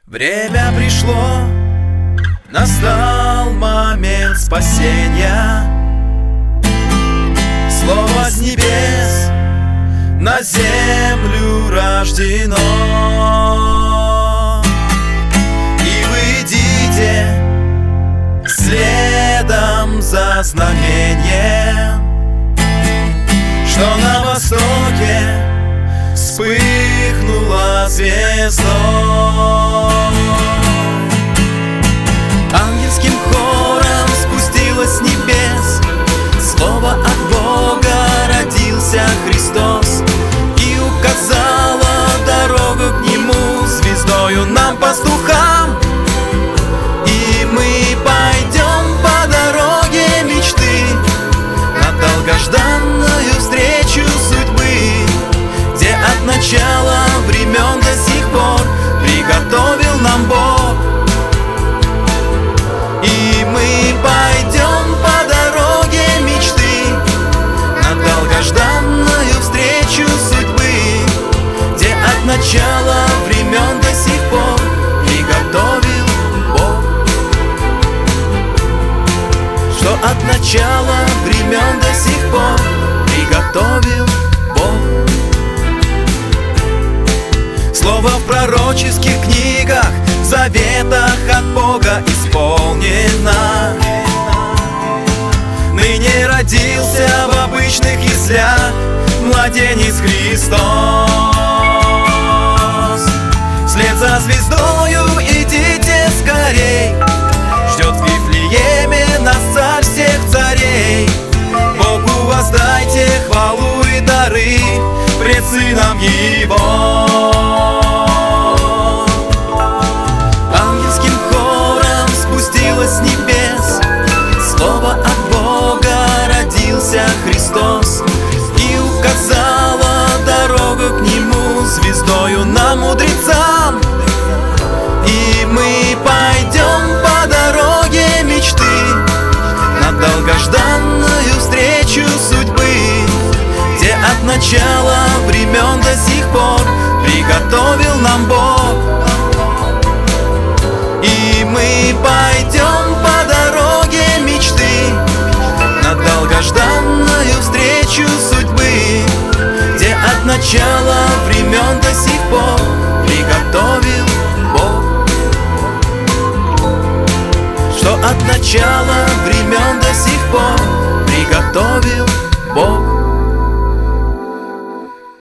Время пришло, настал момент спасения. Слово с небес на землю рождено. И вы идите следом за знамением, что на востоке вспыхнула звездой. Ангельским хором спустилось с небес слово от Бога, родился Христос, и указала дорогу к Нему звездою нам, пастухам. И мы пойдем по дороге мечты на долгожданную встречу судьбы, где от начала времен до сих пор приготовил нам Бог. И мы пойдем по дороге мечты на долгожданную встречу судьбы, где от начала времен до сих пор приготовил Бог. Что от начала времен до сих пор приготовил Бог. Слово в пророческих книгах, в заветах от Бога исполнено. Ныне родился в обычных яслях младенец Христос. Вслед за звездою идите скорей, ждет в Вифлееме нас царь всех царей. Богу воздайте хвалу и дары пред Сыном Его. Ангельским хором спустилось с небес слово от Бога, родился Христос, и указала дорогу к Нему звездою нам, мудрецам. И мы пойдем по дороге мечты на долгожданную встречу судьбы, где от начала времен до сих пор приготовил нам Бог. И мы пойдем по дороге мечты на долгожданную встречу судьбы, где от начала времен до сих пор приготовил Бог. Что от начала времен до сих пор приготовил Бог.